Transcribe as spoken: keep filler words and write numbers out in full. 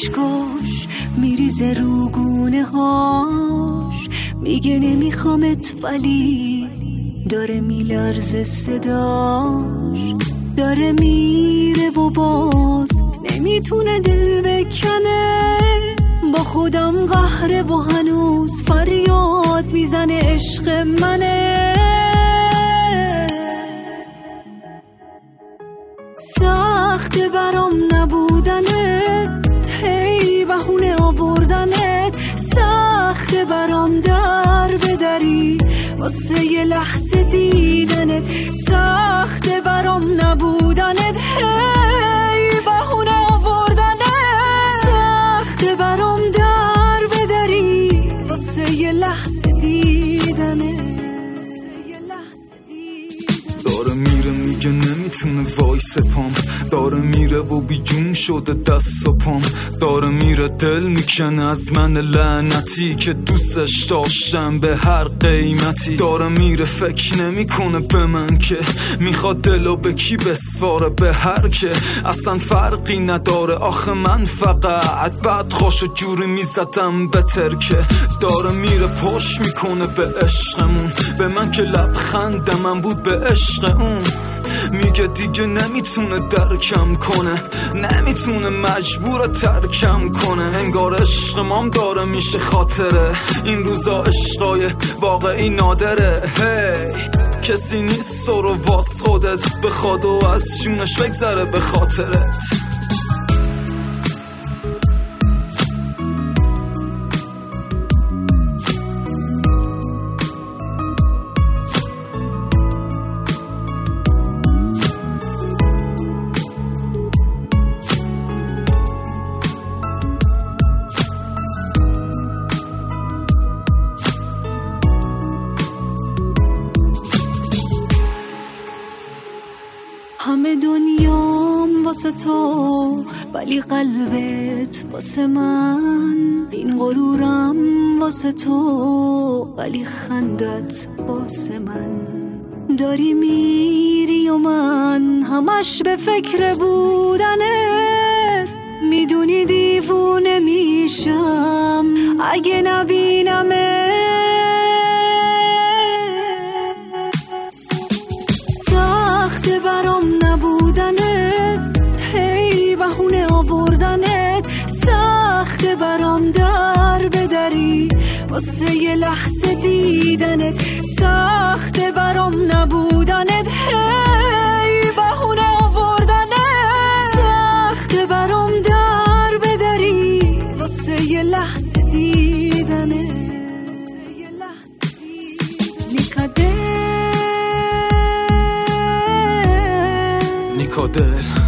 اشکاش میریزه روگونه هاش، میگه نمیخوامت ولی داره میلرزه صداش، داره میره و باز نمیتونه دل بکنه، با خودم قهره و هنوز فریاد میزنه عشق منه. سخت برام نبودنت، هی بهونه آوردنت، سخت برام در بدری واسه یه لحظه دیدنت، سخت برام نبودنت، هی بهونه آوردنت، سخت برام در بدری واسه یه لحظه دیدنت. داره میره میگه نمیتونه وایس پام، داره میره و بی جون شده دست و پام، داره میره دل میکنه از من لعنتی که دوستش داشتم به هر قیمتی، داره میره فکر نمیکنه به من که میخواد دلو به کی بسپاره، به هر که اصلا فرقی نداره، آخه من فقط بعد خوش جوری میزدم به ترکه، داره میره پشت میکنه به عشقمون، به من که لبخند من بود به عشق اون، میگه دیگه نمیتونه درکم کنه، نمیتونه مجبور ترکم کنه، انگار عشق مام داره میشه خاطره، این روزا عشقای واقعی نادره، هی کسی نیست تو رو واس خودت بخواد و از جونش بگذره به خاطرت. همه دنیام واسه تو ولی قلبت واسه من، این غرورم واسه تو ولی خندت واسه من، داری میری و من همش به فکر بودنت، میدونی دیوونه میشم اگه نبینمت، برام نبودنت، هی بهونه آوردنت، سخت برام در بدری واسه یه لحظه دیدنت، سخت برام نبودنت، هی بهونه آوردنت، سخت برام در بدری واسه یه لحظه دیدنت. نیکادل